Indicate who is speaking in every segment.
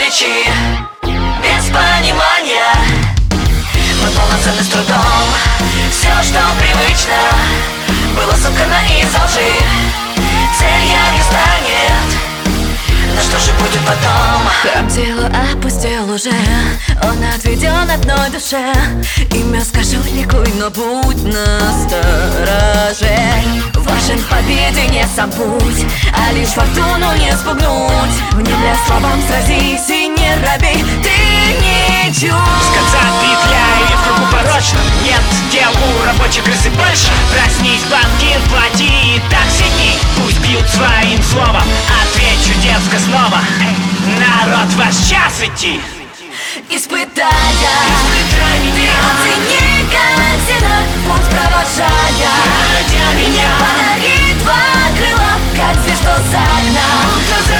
Speaker 1: свечи, без понимания. Мы полноценны с трудом. Все, что привычно, было соткано из лжи. Цель яркой станет, но что же будет потом?
Speaker 2: Храм тела опустел уже, он отведен одной душе. Имя скажу, ликуй, но будь настороже. Важен в победе не сам путь, а лишь фортуну не спугнуть. Внемля словам сразись и не робей, ты не чуть.
Speaker 3: С конца петля или в кругу порочном нет дел у рабочей крысы больше. Проснись, банкир, плати и так сидни. Пусть бьют своим словом, отвечу дерзко снова. Народ, ваш час идти.
Speaker 2: Испытая, ты оцени, как всегда, путь провожая. Меня подари два крыла, как зверь, что загнал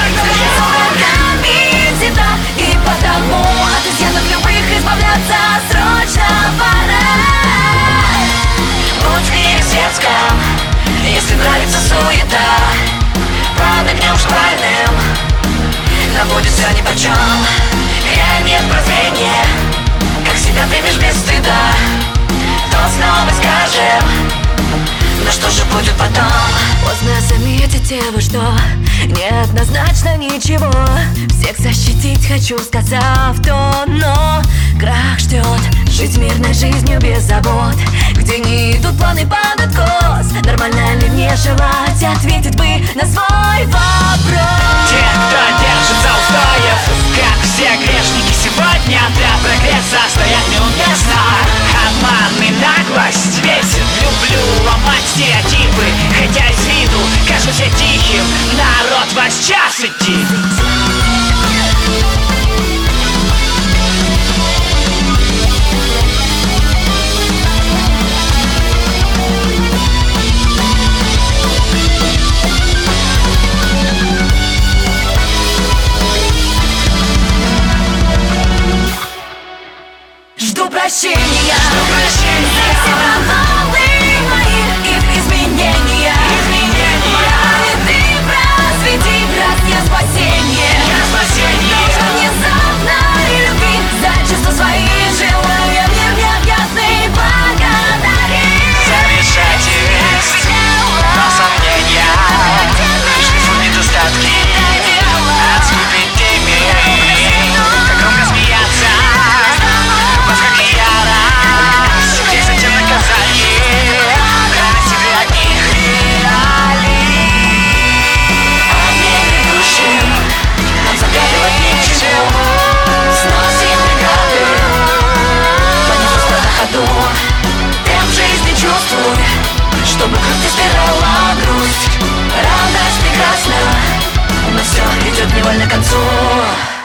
Speaker 2: врагами тебя. И потому от изъянов любых избавляться срочно пора.
Speaker 1: Будь в мире светском, если нравится суета, под огнем шквальным, но будет все нипочем. Нет прозрения, как себя примешь без стыда, то снова скажем, но что же будет потом?
Speaker 2: Поздно заметите вы, что неоднозначно ничего. Всех защитить хочу, сказав то, но крах ждет. Жить мирной жизнью без забот, где не идут планы под откос. Нормально ли мне желать, ответить бы на свой вопрос?
Speaker 3: Те, кто держится устоев, как все грешники сегодня, для прогресса стоят неуместно. Обман и наглость бесит, люблю ломать стереотипы, хотя с виду кажусь я тихим. Народ, ваш час идти.
Speaker 2: Жду прощения за все провалы мои и в изменения. Морали ты просвети, раз я спасение. Должен внезапно и любви за чувства свои, желая мир необъятный благодарить.
Speaker 3: Замешательств, но сомнения, шлифу недостатки, отступить теми, как громко смеяться.
Speaker 1: Темп жизни чувствуй, чтобы кровь не стирала грусть. Радость прекрасна, но все идет невольно к концу.